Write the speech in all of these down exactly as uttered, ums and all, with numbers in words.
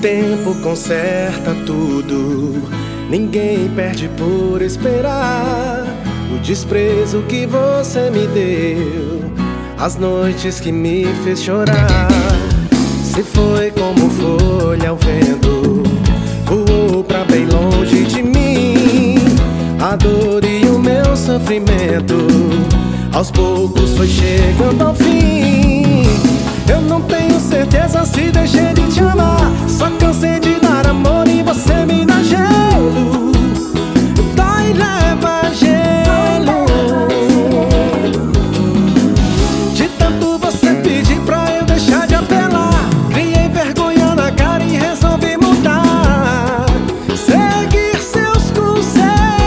tempo conserta tudo, ninguém perde por esperar. O desprezo que você me deu, as noites que me fez chorar. Se foi como folha ao vento, voou pra bem longe de mim. A dor e o meu sofrimento aos poucos foi chegando ao fim. Eu não tenho certeza se deixei de te amar, só cansei de dar amor e você me dá gelo. Dói e leva gelo. De tanto você pedir pra eu deixar de apelar, criei vergonha na cara e resolvi mudar, seguir seus conselhos.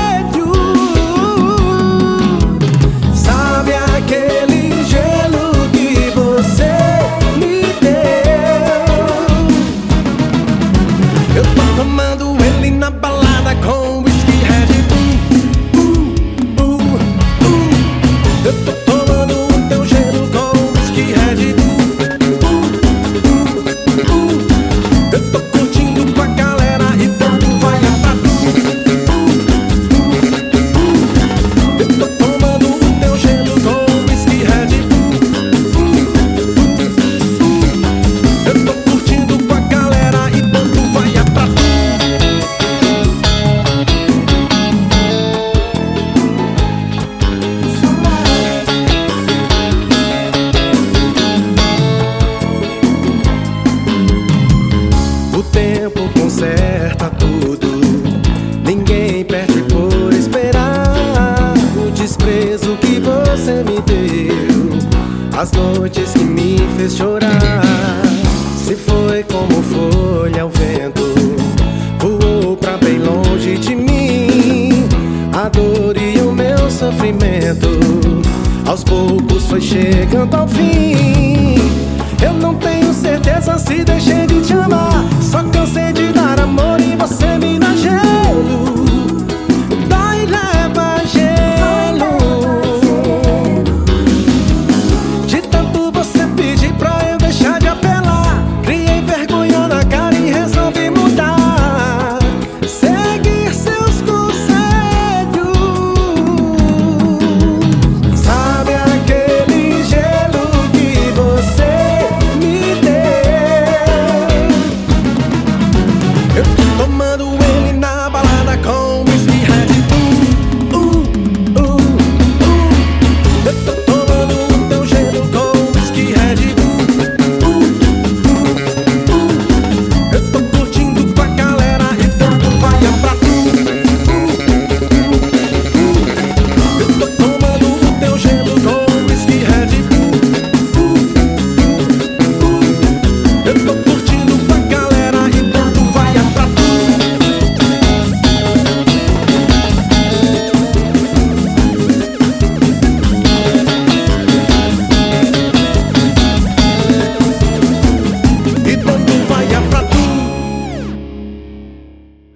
Sabe aquele gelo que você me deu? Eu tô tomando ele na balada com whisky Red Bull. Uh, uh, uh. Eu tô tomando o teu gelo com whisky Red Bull. Uh, uh, uh. Eu tô curtindo com a galera e todo vai pra tu. Uh, uh, uh. Eu tô tomando o teu gelo com whisky Red Bull. Uh, uh, uh. Eu tô curtindo com a galera e todo vai pra tu. O tempo conserta tudo, ninguém perde por esperar. O desprezo que você me deu, as noites que me fez chorar.